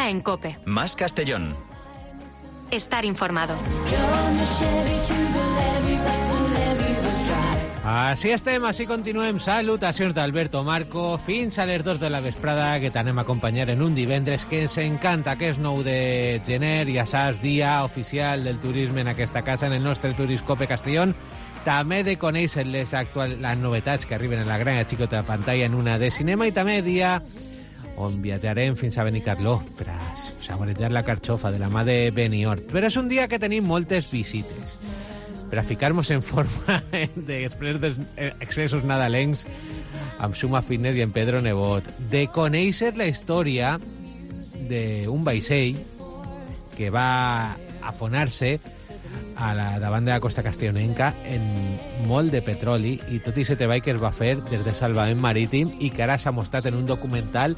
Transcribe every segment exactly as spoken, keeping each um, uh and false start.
día en COPE. Más Castellón. Estar informado. Així estem, així continuem. Salutacions d'Alberto Marco. Fins a les dos de la vesprada, que t'anem a acompanyar en un divendres que ens encanta, que és nou de gener, ja saps, dia oficial del turisme en aquesta casa, en el nostre Turiscope Castellón. També de conèixer les, actuals, les novetats que arriben a la gran i xicota pantalla en una de cinema, i també dia on viatjarem fins a Benicarló per a saborejar la carxofa de la mà de Beniort. Però és un dia que tenim moltes visites. Per a ficar-nos en forma després dels excessos nadalencs amb Suma Fitness i en Pedro Nebot, de conèixer la història d'un vaixell que va afonar-se a la davant de la costa castellonenca en molt de petroli, i tot aquest treball que es va fer des de Salvament Marítim i que ara s'ha mostrat en un documental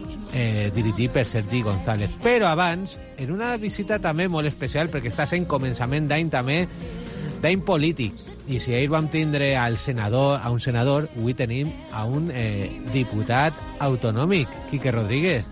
eh, dirigit per Sergi González. Però abans, en una visita també molt especial, perquè està sent començament d'any també d'any polític, i si ahir vam tindre al senador, a un senador, avui tenim a un eh, diputat autonòmic, Quique Rodríguez.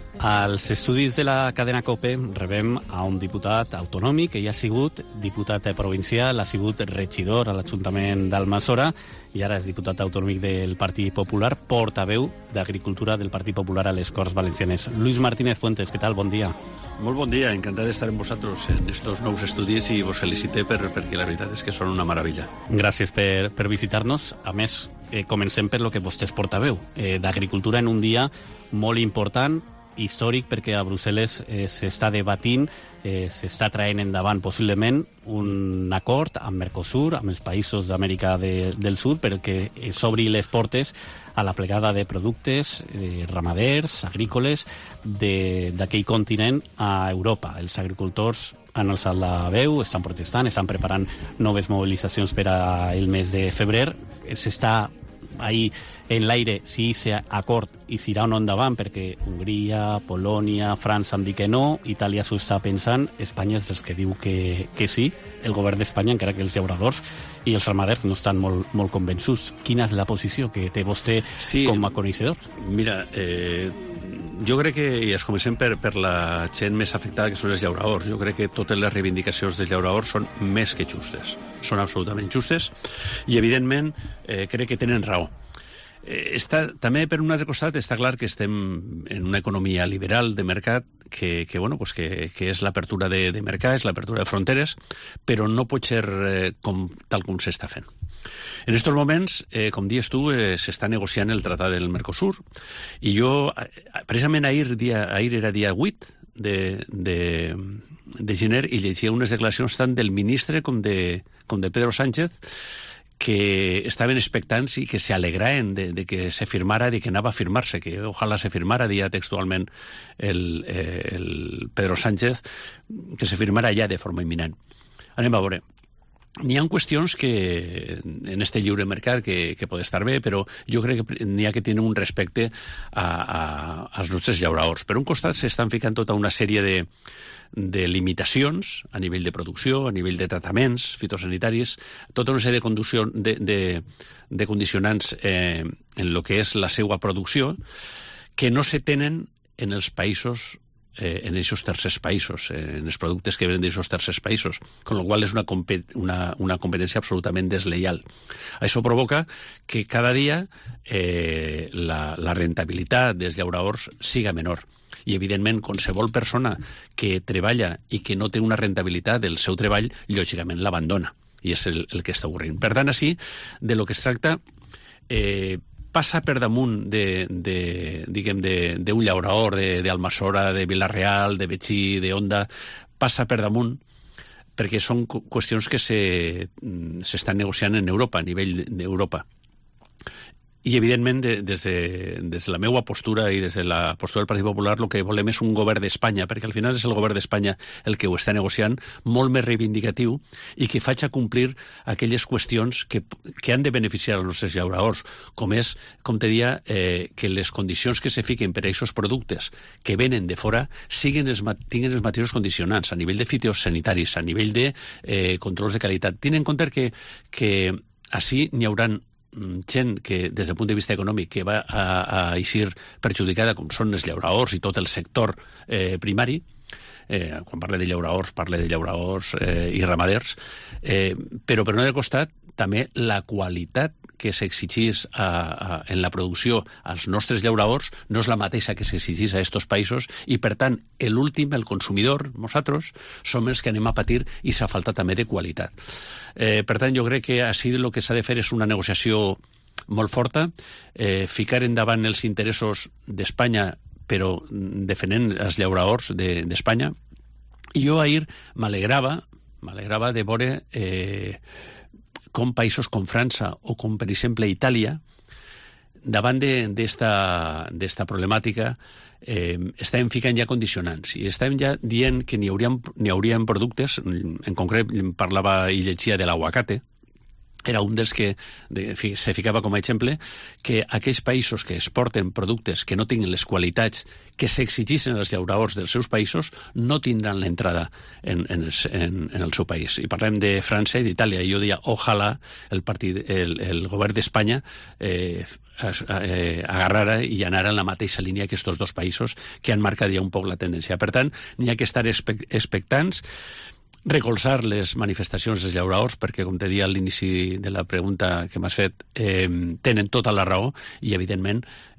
Als estudis de la cadena COPE rebem a un diputat autonòmic que ja ha sigut diputat provincial, ha sigut regidor a l'Ajuntament d'Almassora i ara és diputat autonòmic del Partit Popular, portaveu d'Agricultura del Partit Popular a les Corts Valencianes. Luis Martínez Fuentes, què tal? Bon dia. Molt bon dia, encantat d'estar amb vosaltres en estos nous estudis i vos felicité per, perquè la veritat és que són una meravella. Gràcies per, per visitar-nos. A més, eh, comencem per lo que vostè és portaveu eh, d'Agricultura en un dia molt important, històric, perquè a Brussel·les eh, s'està debatint, eh, s'està traient endavant possiblement un acord amb Mercosur, amb els països d'Amèrica de, del Sud, perquè eh, s'obri les portes a la plegada de productes eh, ramaders, agrícoles, d'aquell continent a Europa. Els agricultors han alçat la veu, estan protestant, estan preparant noves mobilitzacions per al mes de febrer. S'està ahí en l'aire si aquest acord i si irà o no endavant, perquè Hongria, Polònia, França han dit que no, Itàlia s'ho està pensant, Espanya és els que diu que, que sí, el govern d'Espanya, encara que els llauradors i els ramaders no estan molt, molt convençuts. Quina és la posició que té vostè sí, com a coneixedor? Mira, eh, jo crec que, i es comencem per, per la gent més afectada, que són els llauradors, jo crec que totes les reivindicacions dels llauradors són més que justes, són absolutament justes, i evidentment eh, crec que tenen raó. Eh, està, també per un altre costat està clar que estem en una economia liberal de mercat que, que, bueno, pues que, que és l'apertura de, de mercats, l'apertura de fronteres, però no pot ser eh, com, tal com s'està fent. En aquests moments, eh, com dius tu, eh, s'està negociant el Tractat del Mercosur, i jo, precisament ahir, dia, ahir era dia vuit de, de, de gener, i llegia unes declaracions tant del ministre com de, com de Pedro Sánchez, que estaven expectants i que se alegraven de, de que se firmara, de que anava a firmar-se, que ojalà se firmara, dia textualment el, eh, el Pedro Sánchez, que se firmara ja de forma imminent. Anem a veure. N'hi ha qüestions que en este lliure mercat que, que pot estar bé, però jo crec que n'hi ha que tenir un respecte a, a, als nostres llauradors. Per un costat s'estan ficant tota una sèrie de, de limitacions a nivell de producció, a nivell de tractaments fitosanitaris, tota una sèrie de, conducció, de, de, de condicionants eh, en el que és la seva producció, que no se tenen en els països Eh, en aquests tercers països, eh, en els productes que venen d'aquests tercers països, con lo qual és una, una, una competència absolutament desleial. Això provoca que cada dia eh, la, la rentabilitat dels llauradors siga menor. I, evidentment, qualsevol persona que treballa i que no té una rentabilitat del seu treball, lògicament l'abandona. I és el, el que està ocorrent. Per tant, així, de lo que es tracta, eh, passa per damunt de, de, diguem, d'un llaurador d'Almassora, de, de Vila-real, de Betxí, de Onda, passa per damunt perquè són qüestions que s'estan negociant en Europa, a nivell d'Europa. I, evidentment, de, des, de, des de la meva postura i des de la postura del Partit Popular, el que volem és un govern d'Espanya, perquè al final és el govern d'Espanya el que ho està negociant, molt més reivindicatiu, i que faci complir aquelles qüestions que, que han de beneficiar els nostres llauradors, com és, com te dia, eh, que les condicions que se fiquen per a aquests productes que venen de fora siguin els, tinguin els mateixos condicionants a nivell de fitosanitaris, a nivell de eh, controls de qualitat. Tenen en compte que, que així n'hi hauran gent que, des del punt de vista econòmic, que va a, a eixir perjudicada, com són els llauraors i tot el sector eh, primari. Eh, quan parle de llauraors, parle de llauraors eh, i ramaders, eh, però per un altre costat també la qualitat que s'exigís a, a, en la producció als nostres llauraors no és la mateixa que s'exigís a aquests països i, per tant, l'últim, el consumidor, nosaltres, som els que anem a patir i s'ha faltat també de qualitat. Eh, per tant, jo crec que així el que s'ha de fer és una negociació molt forta, eh, ficar endavant els interessos d'Espanya però defendent els llauraors d'Espanya. De, I jo ahir m'alegrava m'alegrava de veure eh, com països com França o com, per exemple, Itàlia, davant d'esta problemàtica, eh, estàvem ficant ja condicionants i estàvem ja dient que n'hi haurien, n'hi haurien productes, en concret parlava i llegia de l'aguacate, era un dels que de, se ficava com a exemple, que aquells països que exporten productes que no tinguin les qualitats que s'exigissin als llauraors dels seus països no tindran l'entrada en, en, en, en el seu país. I parlem de França i d'Itàlia. I jo deia, ojalà el, partit, el, el govern d'Espanya eh, eh, agarrara i anara en la mateixa línia que aquests dos països que han marcat ja un poc la tendència. Per tant, n'hi ha que estar expectants, recolzar les manifestacions dels llauraors, perquè, com te deia a l'inici de la pregunta que m'has fet, eh, tenen tota la raó i, evidentment,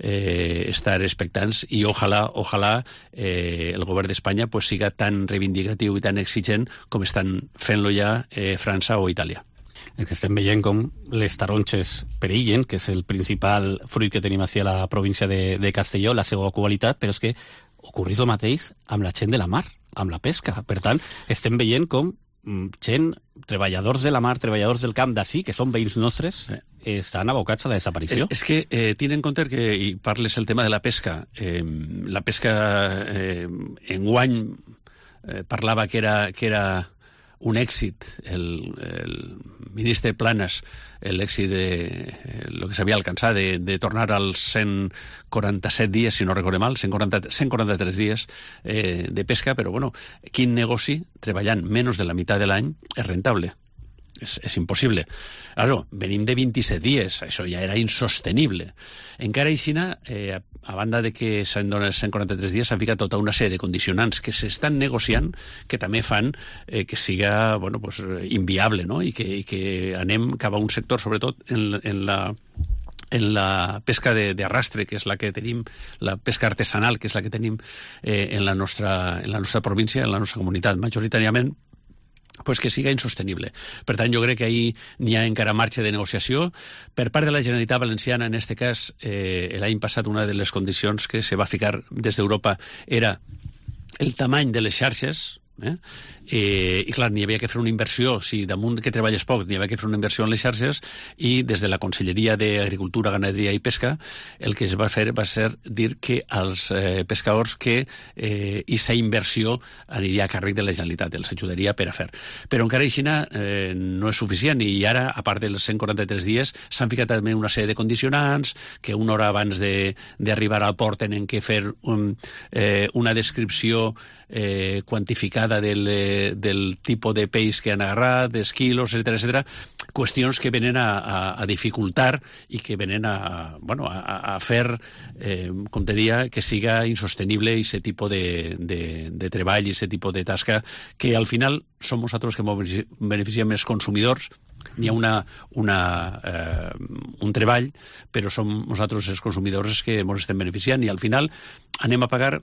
eh, estar expectants i ojalà, ojalà eh, el govern d'Espanya pues, siga tan reivindicatiu i tan exigent com estan fent-lo ja eh, França o Itàlia. El que estem veient com les taronges perillen, que és el principal fruit que tenim així a la província de, de Castelló, la seva qualitat, però és que ocorreix el mateix amb la gent de la mar, amb la pesca. Per tant, estem veient com gent, treballadors de la mar, treballadors del camp d'ací, que són veïns nostres, eh, estan abocats a la desaparició. És, és que eh, tenen en compte que, i parles el tema de la pesca, eh, la pesca eh, enguany eh, parlava que era, que era un èxit, el, el ministre Planas, l'èxit de el que s'havia alcançat de, de tornar als cent quaranta-set dies, si no recordem mal, cent quaranta-tres dies eh, de pesca, però bueno, quin negoci treballant menys de la meitat de l'any és rentable? És, és impossible. Ara, venim de vint-i-set dies, això ja era insostenible. Encara aixina, eh, a banda de que s'han donat cent quaranta-tres dies, s'han ficat tota una sèrie de condicionants que s'estan negociant que també fan eh, que siga bueno, pues, inviable, no? I, que, i que anem cap a un sector, sobretot en, en la en la pesca d'arrastre, que és la que tenim, la pesca artesanal, que és la que tenim eh, en, la nostra, en la nostra província, en la nostra comunitat, majoritàriament, pues que siga insostenible. Per tant, jo crec que ahir n'hi ha encara marxa de negociació. Per part de la Generalitat Valenciana, en aquest cas, eh, l'any passat, una de les condicions que se va ficar des d'Europa era el tamany de les xarxes, eh? Eh, i clar, n'hi havia que fer una inversió, si damunt que treballes poc n'hi havia que fer una inversió en les xarxes, i des de la Conselleria d'Agricultura, Ganaderia i Pesca el que es va fer va ser dir que als eh, pescadors que eh, aquesta inversió aniria a càrrec de la Generalitat, els ajudaria per a fer. Però encara així eh, no és suficient, i ara, a part dels cent quaranta-tres dies, s'han ficat també una sèrie de condicionants, que una hora abans d'arribar al port tenen que fer un, eh, una descripció eh, quantificada del, del tipus de peix que han agarrat, dels quilos, etcètera, etcètera, qüestions que venen a, a, a dificultar i que venen a, bueno, a, a fer, eh, com te dia, que siga insostenible aquest tipus de, de, de treball i aquest tipus de tasca, que al final som nosaltres que beneficiem els consumidors. N'hi ha una, una, eh, un treball, però som nosaltres els consumidors que ens estem beneficiant, i al final anem a pagar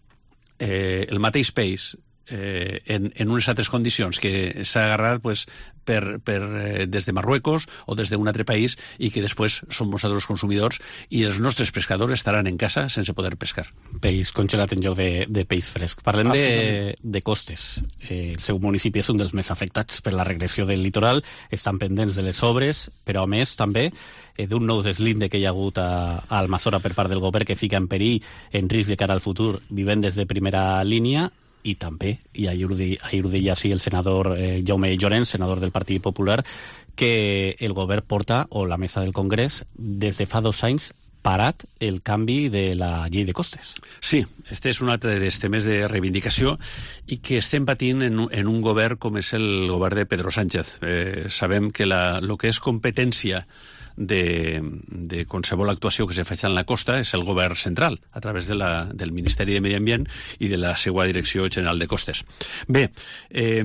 eh, el mateix peix eh, en, en unes altres condicions que s'ha agarrat pues, per, per, eh, des de Marruecos o des d'un altre país, i que després som nosaltres consumidors i els nostres pescadors estaran en casa sense poder pescar. Peix congelat en lloc de, de peix fresc. Parlem de, de costes. Eh, el seu municipi és un dels més afectats per la regressió del litoral, estan pendents de les obres, però a més també eh, d'un nou deslinde que hi ha hagut a, a Almassora per part del govern, que fica en perill, en risc de cara al futur, vivendes de primera línia. I també, i ahir ho deia així el senador eh, Jaume Llorens, senador del Partit Popular, que el govern porta, o la mesa del Congrés, des de fa dos anys, parat el canvi de la llei de costes. Sí, este és un altre dels temes de reivindicació i que estem patint en, en un govern com és el govern de Pedro Sánchez. Eh, sabem que la, lo que és competència de, de qualsevol actuació que se faci en la costa és el govern central, a través de la, del Ministeri de Medi Ambient i de la seva Direcció General de Costes. Bé, eh,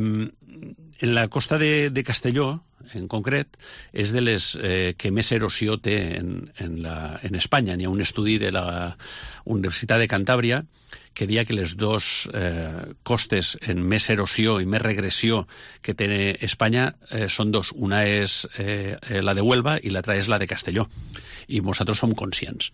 en la costa de, de Castelló, en concret, és de les eh, que més erosió té en, en, la, en Espanya. N'hi ha un estudi de la Universitat de Cantàbria que dia que les dues eh, costes en més erosió i més regressió que té Espanya eh, són dos. Una és eh, la de Huelva i l'altra és la de Castelló. I nosaltres som conscients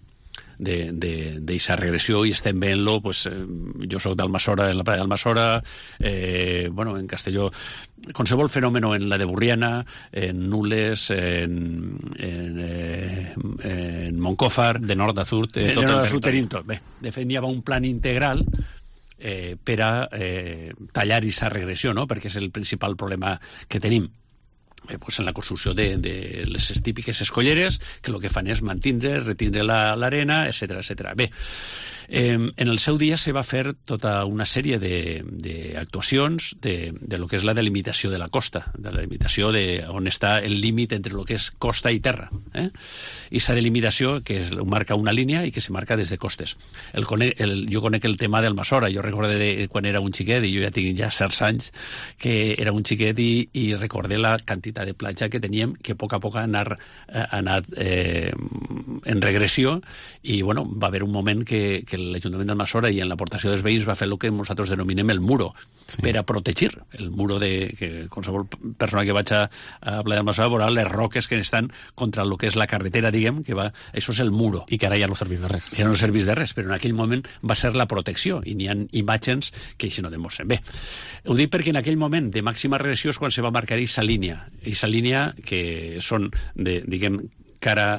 d'aquesta regressió i estem veient-lo, pues, eh, jo soc d'Almassora, en la playa d'Almassora, eh, bueno, en Castelló, qualsevol fenomen en la de Burriana, en Nules, en, en, eh, en Moncófar, de nord a sud, eh, tot el territori. Tot. Bé, de fet, hi ha un plan integral eh, per a eh, tallar aquesta regressió, no? Perquè és el principal problema que tenim. Eh, pues en la construcció de, de les típiques escolleres, que el que fan és mantindre, retindre l'arena, la, etcètera, etcètera. Bé, eh, en el seu dia se va fer tota una sèrie d'actuacions de, de, de lo que és la delimitació de la costa, de la delimitació de on està el límit entre el que és costa i terra. Eh? I aquesta delimitació que es marca una línia i que se marca des de costes. El, el, jo conec el tema del Almassora, jo recordé de, quan era un xiquet, i jo ja tinc ja certs anys, que era un xiquet i, i recordé la quantitat de platja que teníem, que a poc a poc ha anat, ha anat eh, en regressió, i bueno, va haver un moment que, que l'Ajuntament d'Almassora i en l'aportació dels veïns va fer el que nosaltres denominem el muro, sí, per a protegir el muro de que qualsevol persona que vaig a, a Playa d'Almassora veurà les roques que estan contra el que és la carretera, diguem, que va, això és el muro. I que ara ja no serveix de res. Que no serveix de res, però en aquell moment va ser la protecció, i n'hi ha imatges que així no demostren. Bé, ho dic perquè en aquell moment de màxima regressió és quan se va marcar aquesta línia, aquesta línia que són, de, diguem, cara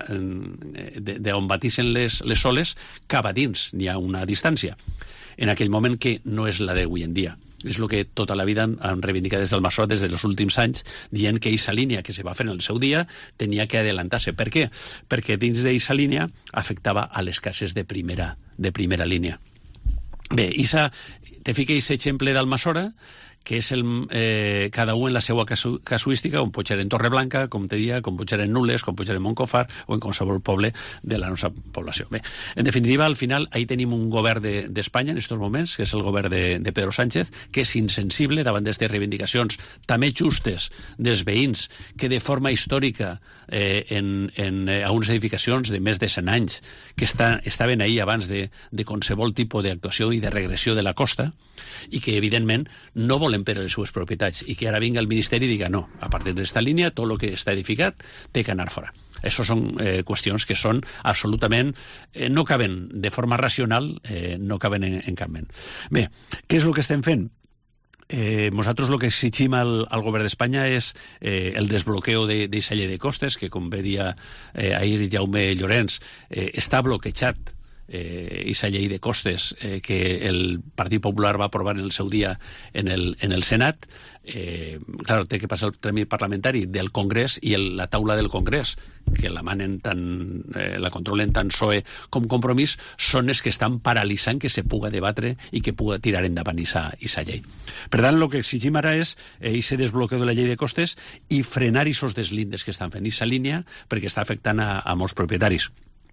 d'on batissin les, les oles, cap a dins, n'hi ha una distància. En aquell moment que no és la d'avui en dia. És el que tota la vida han reivindicat des del Almassora des dels últims anys, dient que aquesta línia que se va fer en el seu dia tenia que adelantar-se. Per què? Perquè dins d'aquesta línia afectava a les cases de primera, de primera línia. Bé, isa, te fica aquest exemple d'Almassora, que és el, eh, cada un en la seva casu casuística, on pot ser en Torreblanca, com te dia, com pot ser en Nules, com pot ser en Moncófar o en qualsevol poble de la nostra població. Bé, en definitiva, al final, ahí tenim un govern d'Espanya de, en aquests moments, que és el govern de, de Pedro Sánchez, que és insensible davant d'aquestes reivindicacions també justes dels veïns, que de forma històrica eh, en, en eh, algunes edificacions de més de cent anys, que està, estaven ahí abans de, de qualsevol tipus d'actuació i de regressió de la costa, i que, evidentment, no volen per les seves propietats, i que ara vinga el Ministeri i diga no, a partir d'esta línia tot el que està edificat té que anar fora. Això són eh, qüestions que són absolutament, eh, no caben de forma racional, eh, no caben en, en cap moment. Bé, què és el que estem fent? Eh, nosaltres el que exigim al, al govern d'Espanya és eh, el desbloqueo d'aquesta llei de costes, que com bé dia eh, ahir Jaume Llorenç, eh, està bloquejat aquesta eh, llei de costes eh, que el Partit Popular va aprovar en el seu dia en el, en el Senat. Eh, clar, té que passar el tràmit parlamentari del Congrés i el, la taula del Congrés, que la manen tan, eh, la controlen tant P S O E com Compromís, són els que estan paralitzant que se puga debatre i que puga tirar endavant aquesta llei. Per tant, el que exigim ara és aquest eh, desbloqueo de la llei de costes i frenar aquests deslindes que estan fent aquesta línia, perquè està afectant a, a molts propietaris.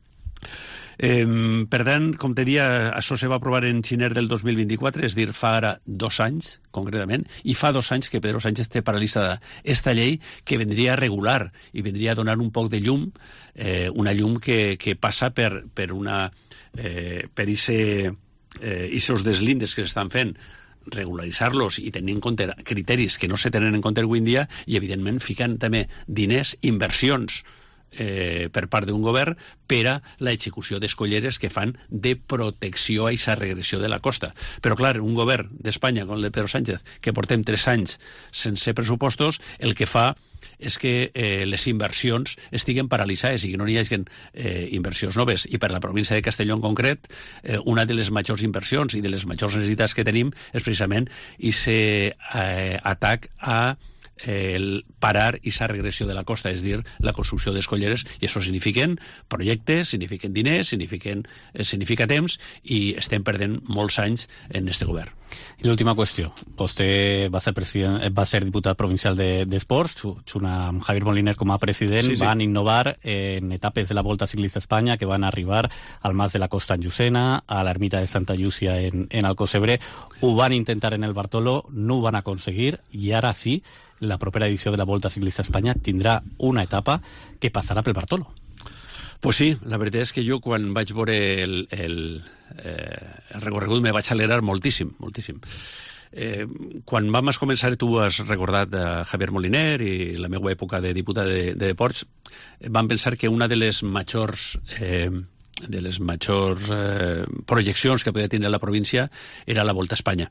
Eh, per tant, com te dia, això se va aprovar en gener del dos mil vint-i-quatre, és dir, fa ara dos anys, concretament, i fa dos anys que Pedro Sánchez té paralitzada esta llei que vendria a regular i vendria a donar un poc de llum, eh, una llum que, que passa per, per una eh, per ese, eh, esos deslindes que s'estan fent, regularitzar-los i tenir en compte criteris que no se tenen en compte avui en dia, i evidentment ficant també diners, inversions Eh, per part d'un govern per a l'execució d'escolleres que fan de protecció a aquesta regressió de la costa. Però, clar, un govern d'Espanya, com el de Pedro Sánchez, que portem tres anys sense pressupostos, el que fa és que eh, les inversions estiguen paralitzades i que no hi hagi eh, inversions noves. I per la província de Castelló en concret, eh, una de les majors inversions i de les majors necessitats que tenim és precisament aquest eh, atac a eh, el parar esa regressió de la costa, és dir, la construcció d'escolleres, i això signifiquen projectes, signifiquen diners, signifiquen, eh, significa temps, i estem perdent molts anys en este govern. I l'última qüestió. Vostè va ser, president, va ser diputat provincial d'Esports, de, junt amb Javier Moliner com a president, sí, sí. Van innovar en etapes de la Volta Ciclista a Espanya que van arribar al Mas de la Costa en Llucena, a l'ermita de Santa Llúcia en, en Alcocebre. Ho van intentar en el Bartolo, no ho van aconseguir, i ara sí, la propera edició de la Volta Ciclista a Espanya tindrà una etapa que passarà pel Bartolo. Pues sí, la veritat és que jo quan vaig veure el, el, eh, el recorregut me vaig alegrar moltíssim, moltíssim. Eh, quan vam començar, tu has recordat a Javier Moliner i la meva època de diputat de, de Deports, vam pensar que una de les majors... Eh, de les majors eh, projeccions que podia tenir la província era la Volta a Espanya.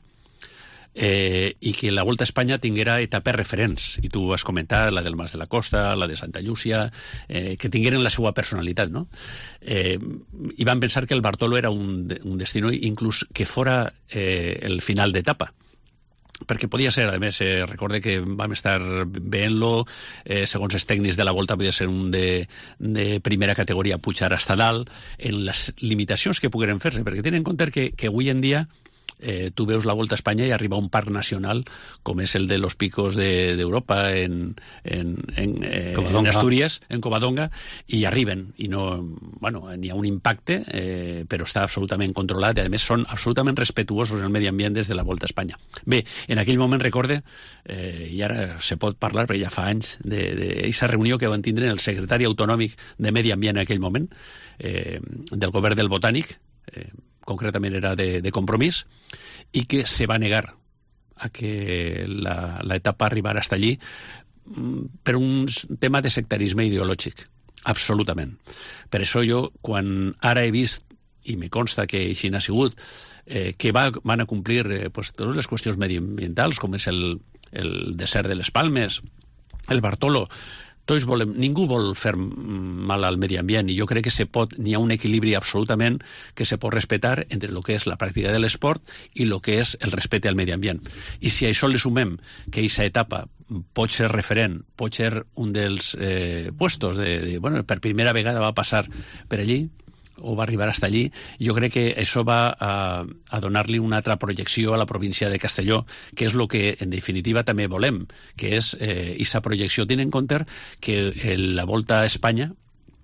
Eh, i que la Volta a Espanya tinguera etapes referents, i tu has comentat la del Mas de la Costa, la de Santa Llúcia, eh, que tingueren la seva personalitat, no? Eh, i van pensar que el Bartolo era un, un destino inclús que fora eh, el final d'etapa, perquè podia ser, a més, eh, recorde que vam estar veient-lo, eh, segons els tècnics de la Volta, podia ser un de, de primera categoria pujar hasta dalt, en les limitacions que pogueren fer-se, perquè tenen en compte que, que avui en dia Eh, tu veus la Volta a Espanya i arriba a un parc nacional com és el de los Picos d'Europa de, en, en, en, eh, en Astúries, en Covadonga, i arriben, i no, bueno, n'hi ha un impacte, eh, però està absolutament controlat, i a més són absolutament respetuosos en el medi ambient des de la Volta a Espanya. Bé, en aquell moment recorde, eh, i ara se pot parlar, perquè ja fa anys, d'aquesta reunió que van tindre el secretari autonòmic de Medi Ambient en aquell moment, eh, del govern del Botànic, eh, concretament era de, de Compromís, i que se va negar a que l'etapa arribara hasta allí per un tema de sectarisme ideològic, absolutament. Per això jo, quan ara he vist, i me consta que així n'ha sigut, eh, que va, van a complir eh, pues, totes les qüestions mediambientals, com és el, el desert de les Palmes, el Bartolo, tots volem, ningú vol fer mal al medi ambient, i jo crec que se pot, n'hi ha un equilibri absolutament que se pot respectar entre el que és la pràctica de l'esport i el que és el respecte al medi ambient. I si a això li sumem que aquesta etapa pot ser referent, pot ser un dels eh, puestos, de, de, bueno, per primera vegada va passar per allí, o va arribar hasta allí, jo crec que això va a, a donar-li una altra projecció a la província de Castelló, que és el que en definitiva també volem, que és eh, aquesta projecció. Tenint en compte que el, la Volta a Espanya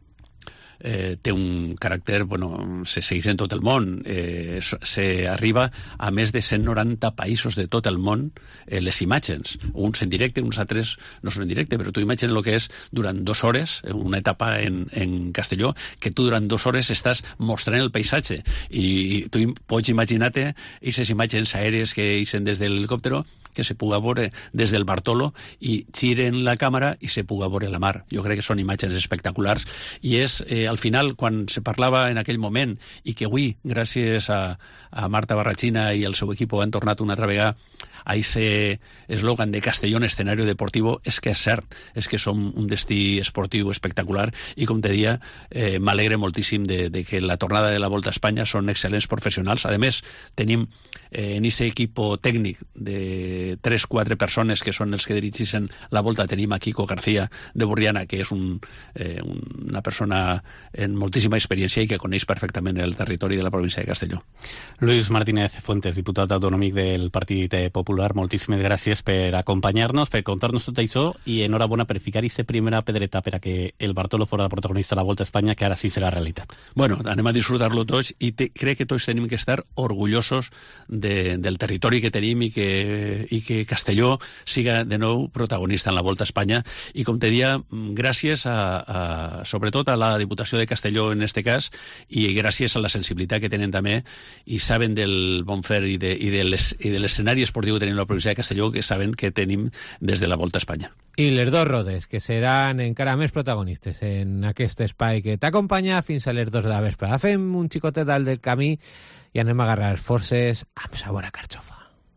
eh, té un caràcter, bueno, se segueix en tot el món, eh, se arriba a més de cent noranta països de tot el món eh, les imatges, uns en directe, uns altres no són en directe, però tu imagina el que és durant dues hores, una etapa en, en Castelló, que tu durant dues hores estàs mostrant el paisatge, i tu pots imaginar-te aquestes imatges aèries que eixen des de l'helicòptero, que se puga veure des del Bartolo i giren la càmera i se puga veure la mar. Jo crec que són imatges espectaculars, i és, eh, al final, quan se parlava en aquell moment, i que avui, gràcies a, a Marta Barrachina i el seu equip, han tornat una altra vegada a aquest eslògan de Castelló en escenari deportiu, és que és cert, és que som un destí esportiu espectacular, i com te dia, eh, m'alegre moltíssim de, de que la tornada de la Volta a Espanya són excel·lents professionals. A més, tenim eh, en aquest equip tècnic de tres o quatre persones que són els que dirigeixen la Volta. Tenim a Kiko García de Burriana, que és un, eh, una persona en moltíssima experiència i que coneix perfectament el territori de la província de Castelló. Luis Martínez Fuentes, diputat autonòmic del Partit Popular, moltíssimes gràcies per acompanyar-nos, per contar-nos tot això, i enhorabona per ficar aquesta primera pedreta per a que el Bartolo fora el protagonista de la Volta a Espanya, que ara sí serà realitat. Bueno, anem a disfrutar-lo tots, i te, crec que tots tenim que estar orgullosos de, del territori que tenim, i que, i que Castelló siga de nou protagonista en la Volta a Espanya. I com te dia, gràcies a, a, sobretot a la Diputació de Castelló en este cas, i gràcies a la sensibilitat que tenen també, i saben del bon fer i de, i de l'escenari esportiu que tenim a la província de Castelló, que saben que tenim des de la Volta a Espanya. I les dos rodes, que seran encara més protagonistes en aquest espai que t'acompanya fins a les dos de la vesprada. Fem un xicotet dalt del camí i anem a agarrar forces amb sabor a carxofa.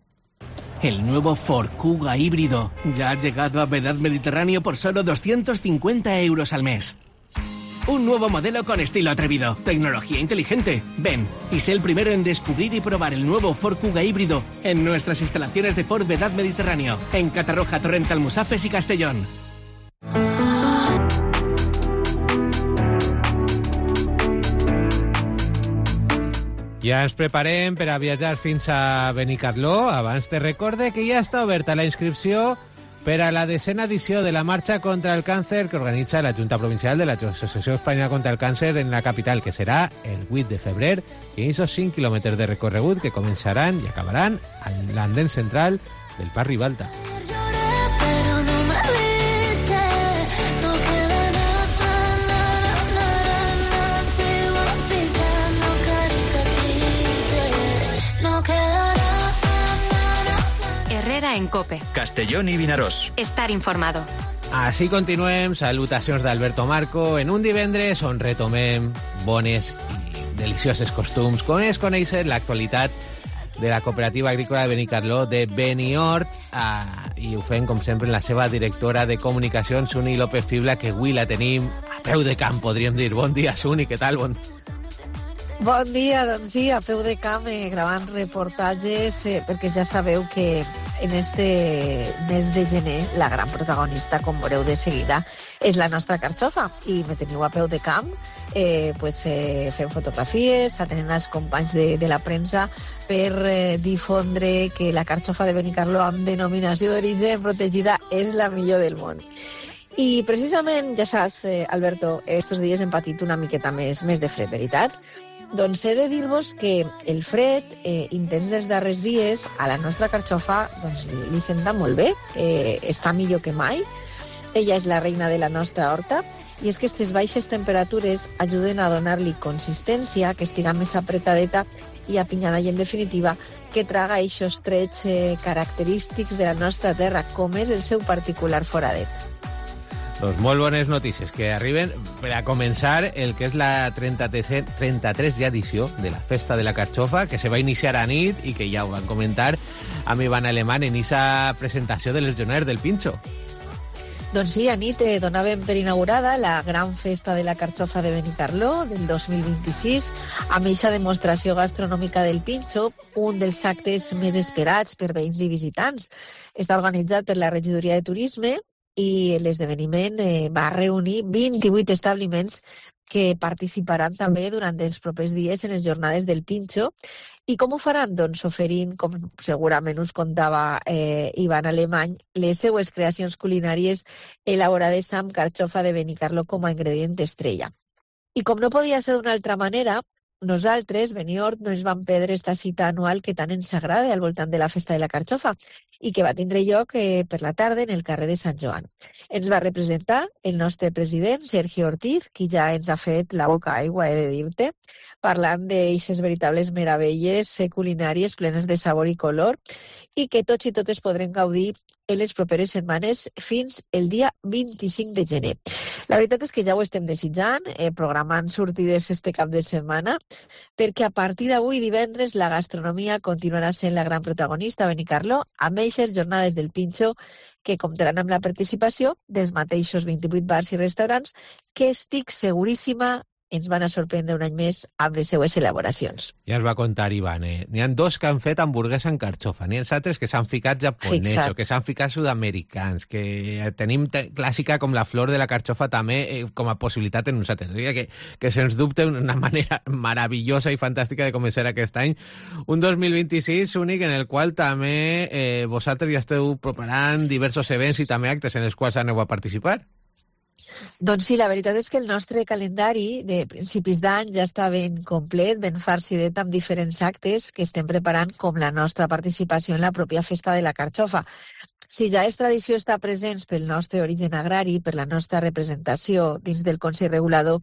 El nuevo Ford Kuga híbrido ya ha llegado a Vedad Mediterráneo por solo doscientos cincuenta euros al mes. Un nuevo modelo con estilo atrevido, tecnología inteligente. Ven y sé el primero en descubrir y probar el nuevo Ford Kuga híbrido en nuestras instalaciones de Ford Vedad Mediterráneo, en Catarroja, Torrent, Almussafes y Castellón. Ja ens preparem per a viatjar fins a Benicarló. Abans te recorde que ja està oberta la inscripció per a la desena edició de la Marxa contra el Càncer que organitza la Junta Provincial de l'Associació Espanyola contra el Càncer en la capital, que serà el vuit de febrer, i en aquests cinc quilòmetres de recorregut que començaran i acabaran a l'andén central del Parc Ribalta. Herrera en COPE. Castellón i Vinaròs. Estar informado. Així continuem. Salutacions d'Alberto Marco en un divendres on retomem bones i delicioses costums, com és conèixer l'actualitat de la cooperativa agrícola de Benicarló de Benihort, ah, i ho fem, com sempre, en la seva directora de comunicacions, Suni López Fibla, que avui la tenim a peu de camp, podríem dir. Bon dia, Suni, què tal? Bon... Bon dia, doncs sí, a peu de camp, eh, gravant reportatges, eh, perquè ja sabeu que en este mes de gener la gran protagonista, com veureu de seguida, és la nostra carxofa. I me teniu a peu de camp, eh, pues, eh, fent fotografies, atenent els companys de, de la premsa per eh, difondre que la carxofa de Benicarló amb denominació d'origen protegida és la millor del món. I precisament, ja saps, eh, Alberto, estos dies hem patit una miqueta més, més de fred, veritat? Doncs he de dir-vos que el fred eh, intens dels darrers dies a la nostra carxofa doncs, li, li senta molt bé, eh, està millor que mai. Ella és la reina de la nostra horta i és que aquestes baixes temperatures ajuden a donar-li consistència, que estiga més apretadeta i apinyada i, en definitiva, que traga eixos trets eh, característics de la nostra terra, com és el seu particular foradet. Doncs molt bones notícies que arriben per a començar el que és la trenta-tres ja edició de la Festa de la Carxofa, que se va iniciar a nit i que ja ho van comentar amb Ivan Alemán en aquesta presentació de Legionnaires del Pinxo. Doncs sí, a nit eh, donàvem per inaugurada la gran Festa de la Carxofa de Benicarló del dos mil vint-i-sis, amb aquesta demostració gastronòmica del Pinxo, un dels actes més esperats per veïns i visitants. Està organitzat per la Regidoria de Turisme i l'esdeveniment eh, va reunir vint-i-vuit establiments que participaran també durant els propers dies en les jornades del Pinxo. I com ho faran? Doncs oferint, com segurament us contava eh, Ivan Alemany, les seues creacions culinàries elaborades amb carxofa de Benicarló com a ingredient estrella. I com no podia ser d'una altra manera, nosaltres, Benihort, no ens vam perdre esta cita anual que tant ens agrada al voltant de la Festa de la Carxofa i que va tindre lloc eh, per la tarda en el carrer de Sant Joan. Ens va representar el nostre president, Sergio Ortiz, qui ja ens ha fet la boca aigua, he de dir-te, parlant d'eixes veritables meravelles culinàries plenes de sabor i color i que tots i totes podrem gaudir en les properes setmanes fins el dia vint-i-cinc de gener. La veritat és que ja ho estem desitjant, eh, programant sortides este cap de setmana, perquè a partir d'avui divendres la gastronomia continuarà sent la gran protagonista a Benicarló, amb eixes jornades del Pinxo que comptaran amb la participació dels mateixos vint-i-vuit bars i restaurants que estic seguríssima ens van a sorprendre un any més amb les seues elaboracions. Ja es va contar, Ivan, eh? N'hi ha dos que han fet hamburguesa en carxofa, n'hi ha altres que s'han ficat japonesos, que s'han ficat sud-americans, que tenim clàssica com la flor de la carxofa també eh, com a possibilitat en nosaltres. O sigui que, que sens dubte una manera meravellosa i fantàstica de començar aquest any. Un dos mil vint-i-sis únic en el qual també eh, vosaltres ja esteu preparant diversos events i també actes en els quals aneu a participar. Doncs sí, la veritat és que el nostre calendari de principis d'any ja està ben complet, ben farcidet amb diferents actes que estem preparant com la nostra participació en la pròpia Festa de la Carxofa. Si ja és tradició estar presents pel nostre origen agrari, per la nostra representació dins del Consell Regulador,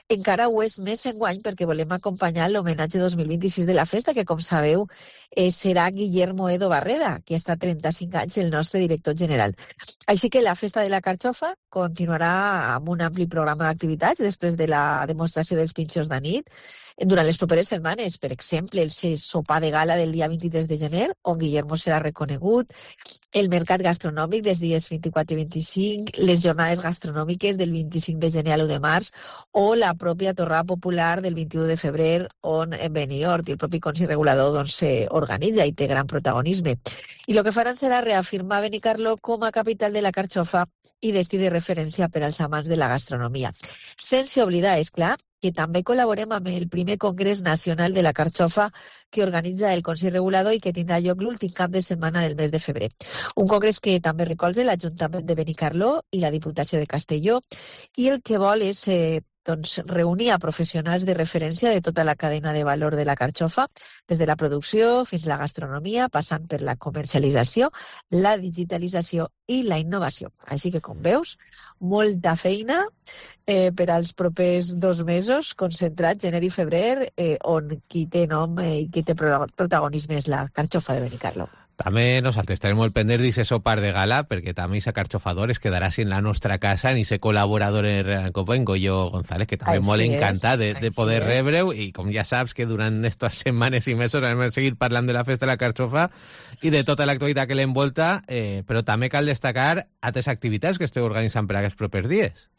Encara ho és més enguany perquè volem acompanyar l'homenatge dos mil vint-i-sis de la festa, que com sabeu eh, serà Guillermo Edo Barreda, que està trenta-cinc anys el nostre director general. Així que la festa de la carxofa continuarà amb un ampli programa d'activitats després de la demostració dels pinxos de nit. Durant les properes setmanes, per exemple, el sopar de gala del dia vint-i-tres de gener, on Guillermo serà reconegut, el mercat gastronòmic dels dies vint-i-quatre i vint-i-cinc, les jornades gastronòmiques del vint-i-cinc de gener a l'u de març, o la pròpia torrada popular del vint-i-u de febrer, on Benihort i el propi Consell Regulador doncs, s'organitza i té gran protagonisme. I el que faran serà reafirmar Benicarló com a capital de la carxofa i destí de referència per als amants de la gastronomia. Sense oblidar, és clar, que també col·laborem amb el primer Congrés Nacional de la Carxofa que organitza el Consell Regulador i que tindrà lloc l'últim cap de setmana del mes de febrer. Un congrés que també recolza l'Ajuntament de Benicarló i la Diputació de Castelló i el que vol és eh, doncs, reunir a professionals de referència de tota la cadena de valor de la carxofa, des de la producció fins a la gastronomia, passant per la comercialització, la digitalització i la innovació. Així que, com veus, molta feina eh, per als propers dos mesos, concentrats gener i febrer, eh, on qui té nom eh, i qui té protagonisme és la carxofa de Benicarló. També nosaltres estarem molt pendents d'aquest sopar de gala, perquè també aquest carxofador es quedarà en la nostra casa, en aquest col·laborador en Copa, en Goyo González, que també molt encantat de, de poder rebre-ho, i com ja saps que durant aquestes setmanes i mesos hem de seguir parlant de la festa de la carxofa i de tota l'actualitat que l'envolta, eh, però també cal destacar altres activitats que esteu organitzant per aquests propers dies.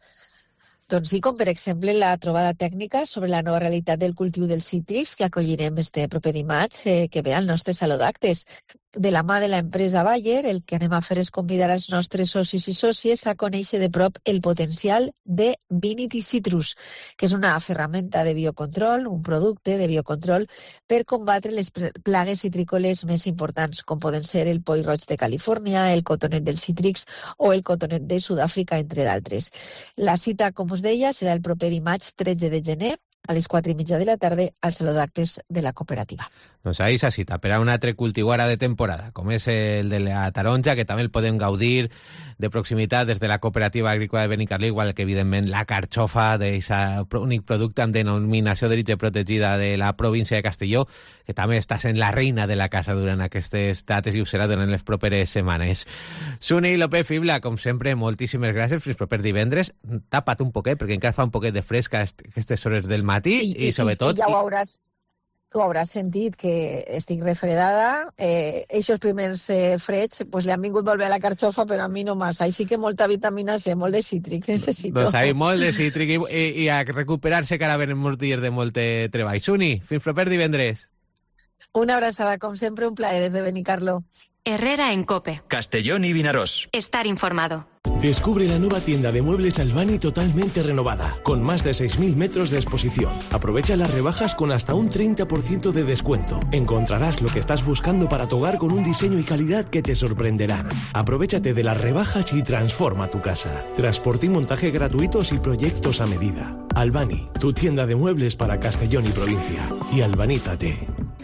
Doncs sí, com per exemple la trobada tècnica sobre la nova realitat del cultiu dels cítrics que acollirem este proper dimarts, eh, que ve al nostre saló d'actes. De la mà de l'empresa Bayer, el que anem a fer és convidar els nostres socis i sòcies a conèixer de prop el potencial de Vinity Citrus, que és una ferramenta de biocontrol, un producte de biocontrol per combatre les plagues citrícoles més importants, com poden ser el poll roig de Califòrnia, el cotonet dels cítrics o el cotonet de Sud-àfrica, entre d'altres. La cita, com us deia, serà el proper dimarts tretze de gener, a les quatre i mitja de la tarda al Saló d'Actes de la Cooperativa. Doncs ahí s'ha cita per a un altre cultivar de temporada, com és el de la taronja, que també el podem gaudir de proximitat des de la Cooperativa Agrícola de Benicarló, igual que, evidentment, la carxofa, d'aquest únic producte amb denominació d'origen protegida de la província de Castelló, que també està sent la reina de la casa durant aquestes dates i ho serà durant les properes setmanes. Suni López Fibla, com sempre, moltíssimes gràcies. Fins proper divendres. Tapa't un poquet, perquè encara fa un poquet de fresca aquestes hores del matí i, i, i sobretot... I ja ho hauràs... Tu hauràs sentit que estic refredada. Eh, Eixos primers eh, freds pues, li han vingut molt bé a la carxofa, però a mi no massa. Així que molta vitamina C, molt de cítric necessito. Doncs hi ha molt de cítric i, i, i a recuperar-se que ara venen molts dies de molt treball. Suni, fins proper divendres. Una abraçada, com sempre, un plaer des de Benicarló. Herrera en Cope. Castellón y Vinarós. Estar informado. Descubre la nueva tienda de muebles Albani totalmente renovada, con más de seis mil metros de exposición. Aprovecha las rebajas con hasta un treinta por ciento de descuento. Encontrarás lo que estás buscando para tu hogar con un diseño y calidad que te sorprenderán. Aprovéchate de las rebajas y transforma tu casa. Transporte y montaje gratuitos y proyectos a medida. Albani, tu tienda de muebles para Castellón y provincia. Y albanízate.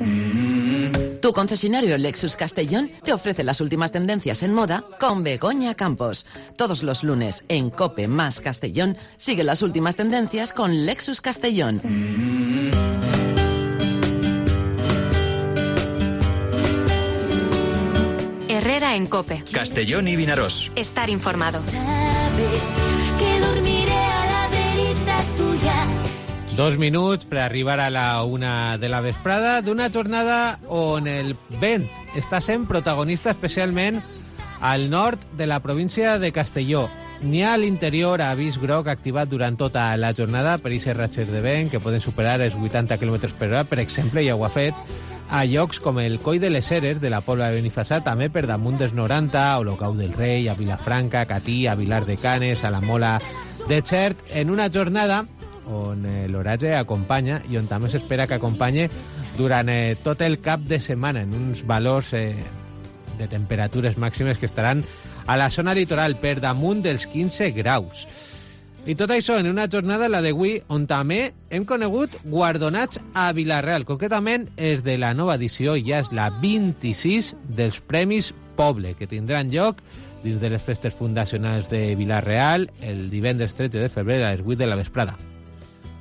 Tu concesionario Lexus Castellón te ofrece las últimas tendencias en moda con Begoña Campos. Todos los lunes en COPE más Castellón sigue las últimas tendencias con Lexus Castellón. Herrera en Cope. Castellón y Vinarós. Estar informado. Dos minuts per arribar a la una de la vesprada d'una jornada on el vent està sent protagonista especialment al nord de la província de Castelló. N'hi ha a l'interior avís groc activat durant tota la jornada per aquests ratxes de vent que poden superar els vuitanta quilòmetres per hora. Per exemple, ja ho ha fet a llocs com el Coll de les Eres de la Pobla de Benifassà, també per damunt dels noranta, o Olocau del Rei, a Vilafranca, a Catí, a Vilar de Canes, a la Mola de Xert, en una jornada on eh, l'oratge acompanya i on també s'espera que acompanye durant eh, tot el cap de setmana en uns valors eh, de temperatures màximes que estaran a la zona litoral per damunt dels quinze graus. I tot això en una jornada, la d'avui, on també hem conegut guardonats a Vila-real. Concretament, és de la nova edició, ja és la vint-i-sis dels Premis Poble, que tindran lloc dins de les festes fundacionals de Vila-real el divendres tretze de febrer a les vuit de la vesprada.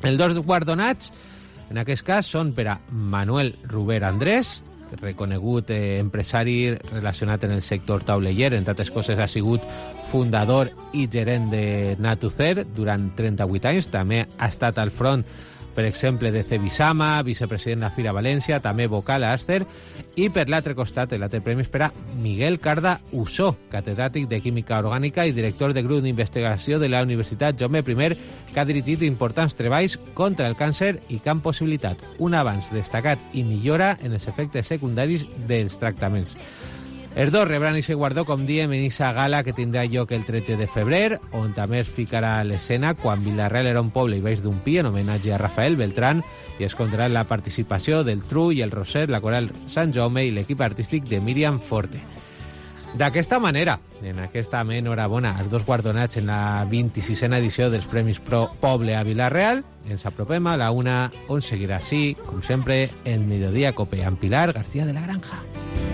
Els dos guardonats, en aquest cas, són per a Manuel Ruber Andrés, reconegut eh, empresari relacionat en el sector tauleller, entre altres coses ha sigut fundador i gerent de Natucer durant trenta-vuit anys, també ha estat al front, per exemple, de Cebisama, vicepresident de Fira València, també vocal a Aster, i per l'altre costat, l'altre premi és per a Miguel Carda Usó, catedràtic de Química Orgànica i director del grup d'investigació de la Universitat Jaume I, que ha dirigit importants treballs contra el càncer i que han possibilitat un avanç destacat i millora en els efectes secundaris dels tractaments. Els dos rebran aquest guardó, com diem, en aquesta gala que tindrà lloc el tretze de febrer, on també es ficarà a l'escena quan Vila-real era un poble i baix d'un pi, en homenatge a Rafael Beltrán, i es comptarà la participació del Tru i el Roser, la Coral Sant Jaume i l'equip artístic de Míriam Forte. D'aquesta manera, en aquesta enhorabona als dos guardonats en la vint-i-sisena edició dels Premis Pro Poble a Vila-real, ens apropem a la una, on seguirà així, com sempre, el Mediodía Cope, amb Pilar García de la Granja.